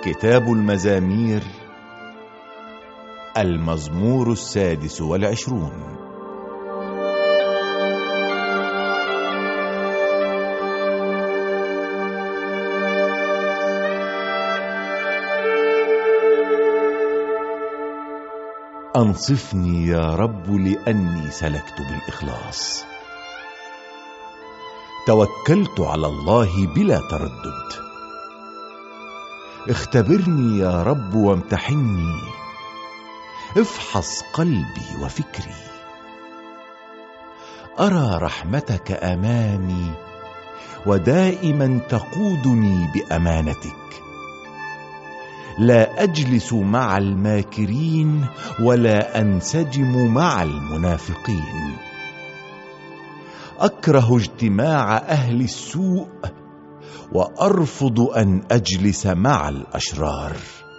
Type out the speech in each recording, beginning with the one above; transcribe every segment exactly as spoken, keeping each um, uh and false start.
كتاب المزامير، المزمور السادس والعشرون. أنصفني يا رب لأني سلكت بالإخلاص. توكلت على الله بلا تردد. اختبرني يا رب وامتحني، افحص قلبي وفكري. أرى رحمتك أمامي ودائما تقودني بأمانتك. لا أجلس مع الماكرين ولا أنسجم مع المنافقين. أكره اجتماع أهل السوء وأرفض أن أجلس مع الأشرار.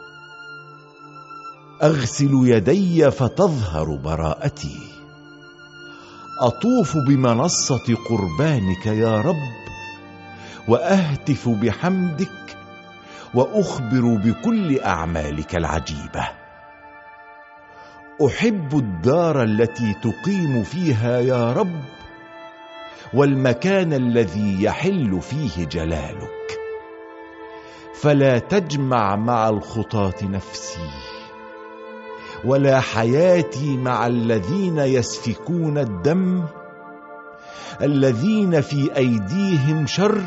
أغسل يدي فتظهر براءتي. أطوف بمنصة قربانك يا رب وأهتف بحمدك وأخبر بكل أعمالك العجيبة. أحب الدار التي تقيم فيها يا رب والمكان الذي يحل فيه جلالك. فلا تجمع مع الخطاة نفسي ولا حياتي مع الذين يسفكون الدم، الذين في أيديهم شر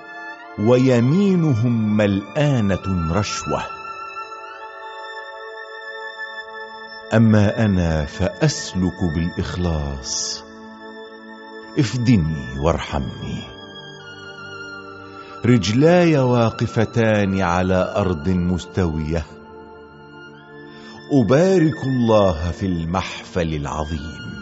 ويمينهم ملآنة رشوة. أما أنا فأسلك بالإخلاص. افدني وارحمني. رجلاي واقفتان على أرض مستوية. أبارك الله في المحفل العظيم.